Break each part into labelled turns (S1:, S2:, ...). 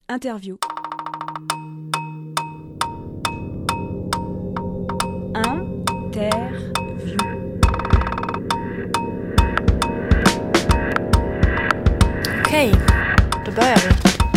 S1: Interview.
S2: Okej, då börjar vi.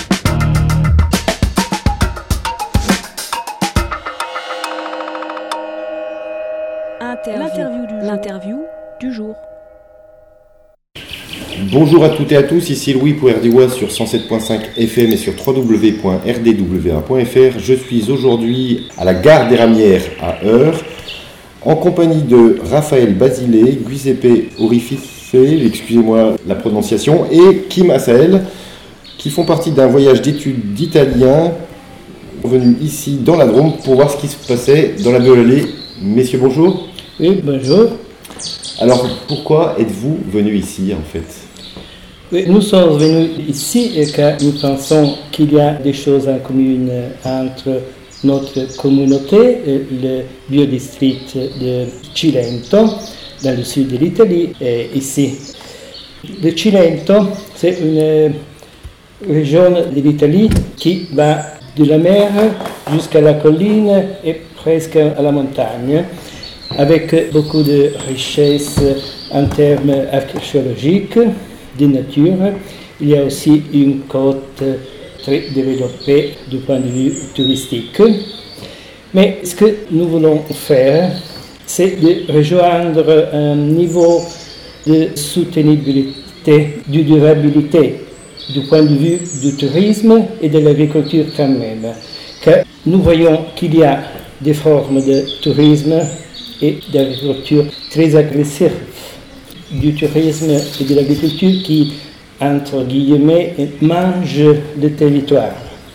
S1: L'interview du jour.
S3: Bonjour à toutes et à tous, ici Louis pour RDWA sur 107.5 FM et sur www.rdwa.fr. Je suis aujourd'hui à la gare des Ramières à Eure, en compagnie de Raphaël Basile, Giuseppe Orifice, excusez-moi la prononciation, et Kim Assael, qui font partie d'un voyage d'études d'italien venus ici dans la Drôme pour voir ce qui se passait dans la Beaujolais. Messieurs, bonjour.
S4: Oui, bonjour.
S3: Alors, pourquoi êtes-vous venus ici en fait ?
S4: Oui, nous sommes venus ici car nous pensons qu'il y a des choses en commun entre notre communauté, le biodistrict de Cilento, dans le sud de l'Italie, et ici. Le Cilento, c'est une région de l'Italie qui va de la mer jusqu'à la colline et presque à la montagne, avec beaucoup de richesses en termes archéologiques, de nature. Il y a aussi une côte très développée du point de vue touristique. Mais ce que nous voulons faire, c'est de rejoindre un niveau de soutenabilité, de durabilité, du point de vue du tourisme et de l'agriculture quand même. Car nous voyons qu'il y a des formes de tourisme et d'agriculture très agressives, du tourisme et de l'agriculture qui, entre guillemets, mangent le territoire.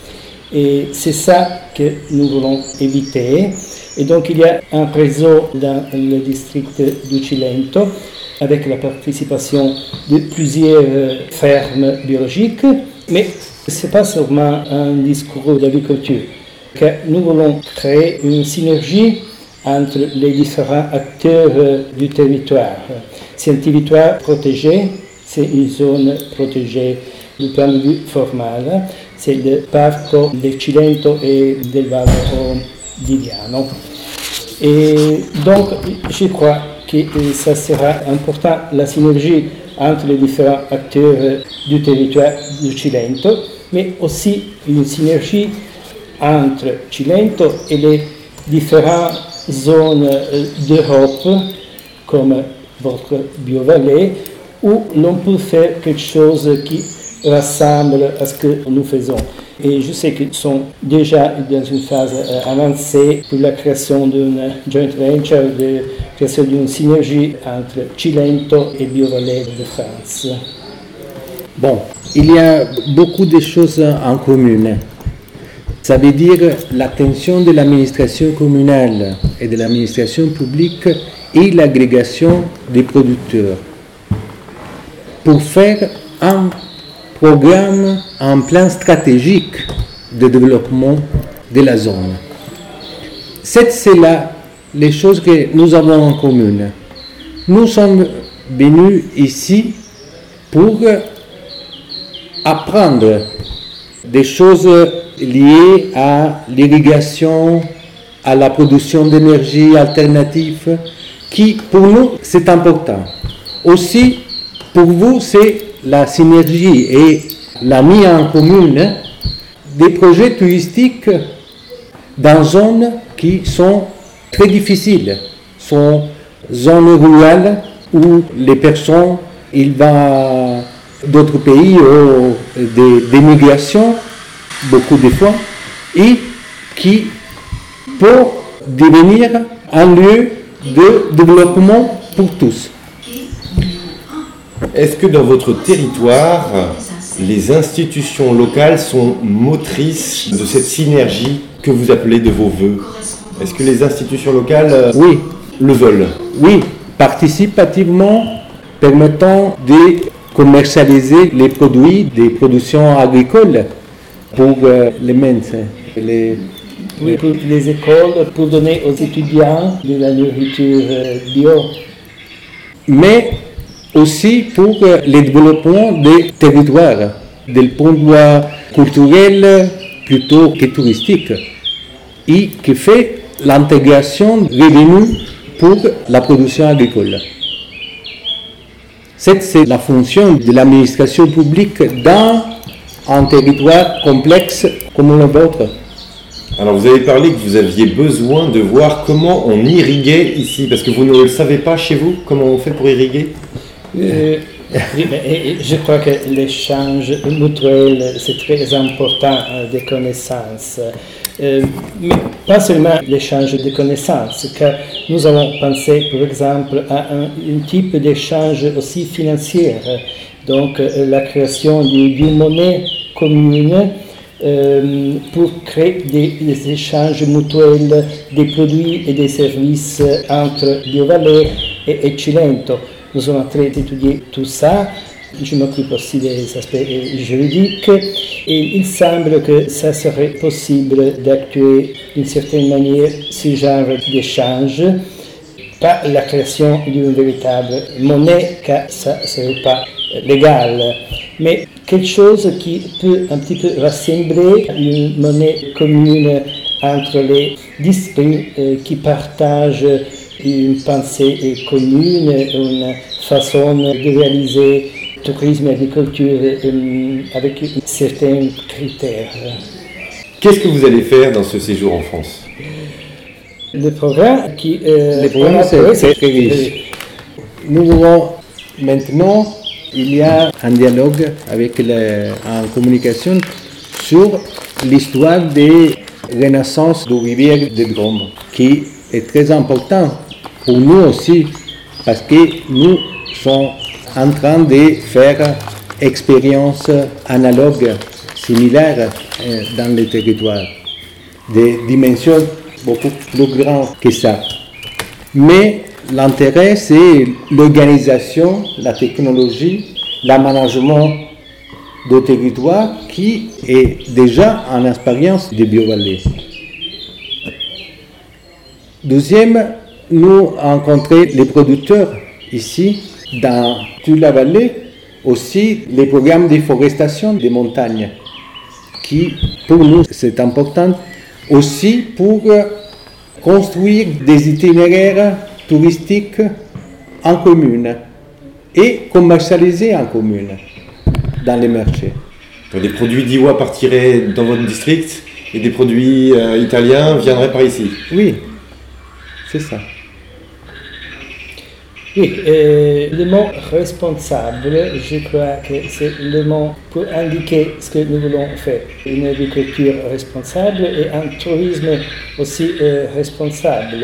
S4: Et c'est ça que nous voulons éviter. Et donc il y a un réseau dans le district du Cilento avec la participation de plusieurs fermes biologiques, mais ce n'est pas seulement un discours d'agriculture, car nous voulons créer une synergie entre les différents acteurs du territoire. C'est un territoire protégé, c'est une zone protégée du point de vue formal, c'est le Parco del Cilento et del Vallo di Diano. Et donc, je crois que ça sera important, la synergie entre les différents acteurs du territoire du Cilento, mais aussi une synergie entre Cilento et les différentes zones d'Europe, comme votre Biovallée, où l'on peut faire quelque chose qui rassemble à ce que nous faisons. Et je sais qu'ils sont déjà dans une phase avancée pour la création d'une joint venture, de création d'une synergie entre Cilento et Biovallée de France.
S5: Bon, il y a beaucoup de choses en commun. Ça veut dire l'attention de l'administration communale et de l'administration publique et l'agrégation des producteurs pour faire un programme, un plan stratégique de développement de la zone. C'est là les choses que nous avons en commun. Nous sommes venus ici pour apprendre des choses liées à l'irrigation, à la production d'énergie alternative, qui pour nous c'est important. Aussi pour vous c'est la synergie et la mise en commun des projets touristiques dans zones qui sont très difficiles, sont zones rurales où les personnes ils vont d'autres pays ou des migrations beaucoup de fois et qui peut devenir un lieu de développement pour tous.
S3: Est-ce que dans votre territoire, les institutions locales sont motrices de cette synergie que vous appelez de vos voeux ? Est-ce que les institutions locales
S5: oui,
S3: le veulent ?
S5: Oui, participativement permettant de commercialiser les produits des productions agricoles pour les MENS.
S4: Oui, pour les écoles, pour donner aux étudiants de la nourriture bio.
S5: Mais aussi pour le développement des territoires, du point de vue culturel plutôt que touristique et qui fait l'intégration de revenus pour la production agricole. C'est la fonction de l'administration publique dans un territoire complexe comme le vôtre.
S3: Alors vous avez parlé que vous aviez besoin de voir comment on irriguait ici, parce que vous ne le savez pas chez vous, comment on fait pour irriguer?
S4: Je crois que l'échange mutuel, c'est très important des connaissances. Mais pas seulement l'échange de connaissances, car nous avons pensé, par exemple, à un type d'échange aussi financier, donc la création d'une monnaie commune pour créer des échanges mutuels des produits et des services entre BioVallée et Cilento. Nous sommes en train d'étudier tout ça. Je m'occupe aussi des aspects juridiques et il semble que ça serait possible d'actuer d'une certaine manière ce genre d'échange, pas la création d'une véritable monnaie, car ça ne serait pas légal, mais quelque chose qui peut un petit peu rassembler une monnaie commune entre les districts qui partagent une pensée commune, une façon de réaliser tourisme et agriculture avec certains critères.
S3: Qu'est-ce que vous allez faire dans ce séjour en France?
S4: Le programme qui...
S5: Le programme, c'est très riche. Nous voulons maintenant, il y a un dialogue en communication sur l'histoire des renaissances de rivière de Drôme, qui est très important pour nous aussi, parce que nous sommes en train de faire expériences analogues, similaires dans les territoires, des dimensions beaucoup plus grandes que ça. Mais l'intérêt, c'est l'organisation, la technologie, l'aménagement du territoire qui est déjà en expérience de BioVallée. Deuxième, nous avons rencontré les producteurs ici, dans toute la vallée, aussi les programmes de déforestation des montagnes, qui pour nous c'est important, aussi pour construire des itinéraires touristiques en commune et commercialiser en commune dans les marchés.
S3: Des produits d'Iwa partiraient dans votre district et des produits italiens viendraient par ici?
S5: Oui, c'est ça.
S4: Oui, le mot responsable, je crois que c'est le mot pour indiquer ce que nous voulons faire. Une agriculture responsable et un tourisme aussi responsable.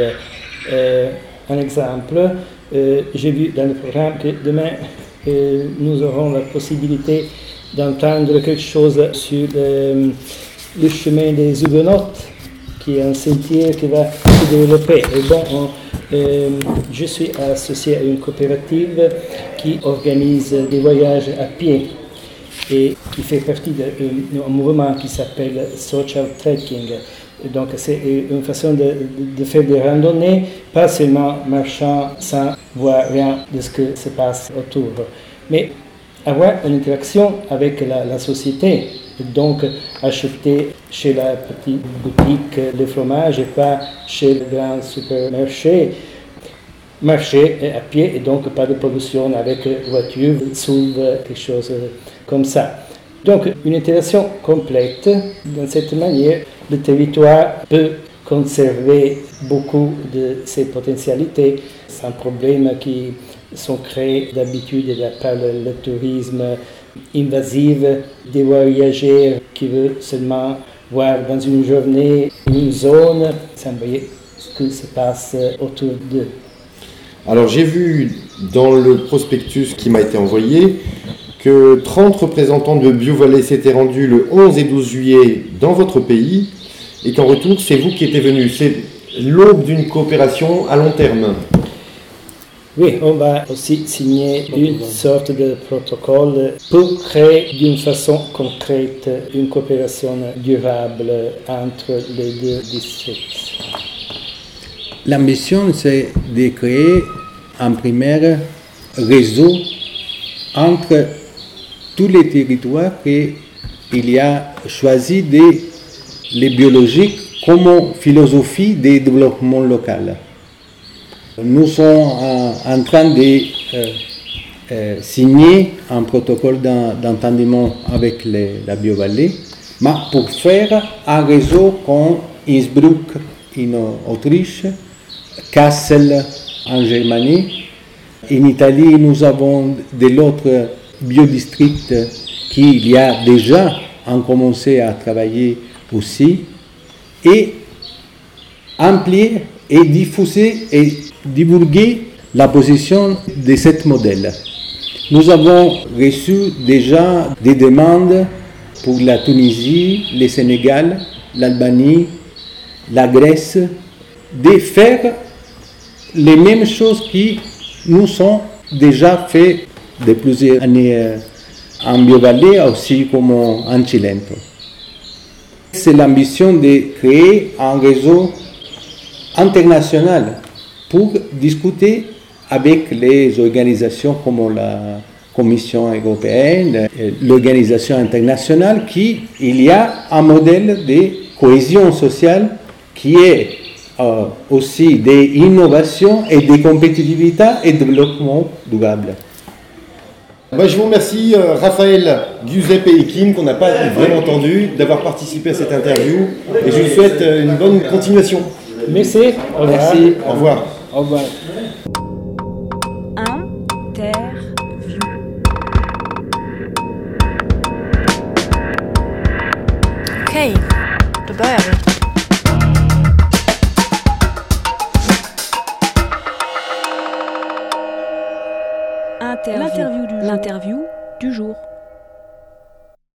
S4: Un exemple, j'ai vu dans le programme que demain, nous aurons la possibilité d'entendre quelque chose sur le chemin des Huguenots, qui est un sentier qui va se développer. Et bon, je suis associé à une coopérative qui organise des voyages à pied et qui fait partie d'un mouvement qui s'appelle Social Trekking. Et donc c'est une façon de faire des randonnées, pas seulement marchant sans voir rien de ce que se passe autour, mais avoir une interaction avec la société. Donc acheter chez la petite boutique le fromage et pas chez le grand supermarché. Marcher à pied et donc pas de pollution avec voiture, SUV, quelque chose comme ça. Donc une interaction complète. D'une certaine manière, le territoire peut conserver beaucoup de ses potentialités sans problème qui sont créés d'habitude par le tourisme invasif, des voyageurs qui veulent seulement voir dans une journée une zone sans voir ce qui se passe autour d'eux.
S3: Alors j'ai vu dans le prospectus qui m'a été envoyé que 30 représentants de BioVallée s'étaient rendus le 11 et 12 juillet dans votre pays et qu'en retour c'est vous qui étiez venus. C'est l'aube d'une coopération à long terme.
S4: Oui, on va aussi signer une sorte de protocole pour créer d'une façon concrète une coopération durable entre les deux districts.
S5: L'ambition, c'est de créer un premier réseau entre tous les territoires qui il y a choisi les biologiques comme philosophie de développement local. Nous sommes en train de signer un protocole d'entendement avec la BioVallée, mais pour faire un réseau comme Innsbruck en Autriche, Kassel en Germanie. En Italie, nous avons de l'autre biodistrict qui il y a déjà ont commencé à travailler aussi, et amplier et diffuser et divulguer la position de ce modèle. Nous avons reçu déjà des demandes pour la Tunisie, le Sénégal, l'Albanie, la Grèce, de faire les mêmes choses qui nous sont déjà faites depuis plusieurs années en BioVallée, aussi comme en Cilento. C'est l'ambition de créer un réseau international pour discuter avec les organisations comme la Commission européenne, l'organisation internationale, il y a un modèle de cohésion sociale qui est aussi d'innovation et de compétitivité et de développement durable.
S3: Je vous remercie Raphaël, Giuseppe et Kim, qu'on n'a pas vraiment entendu, d'avoir participé à cette interview, et je vous souhaite une bonne continuation.
S4: Merci. Au revoir.
S3: Merci. Au revoir.
S4: Au revoir.
S1: Interview.
S2: Okej, då börjar vi.
S1: L'interview du jour.